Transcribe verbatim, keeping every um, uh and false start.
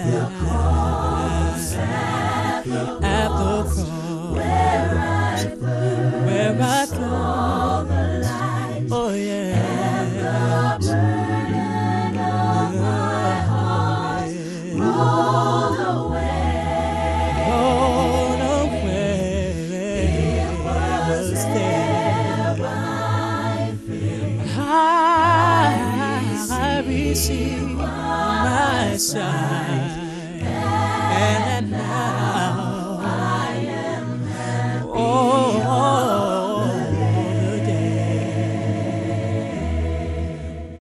the cross, at the cross, where I first where I saw the light, oh yeah, and the burden of my heart rolled away, rolled away. It was there by faith I, I received my sight.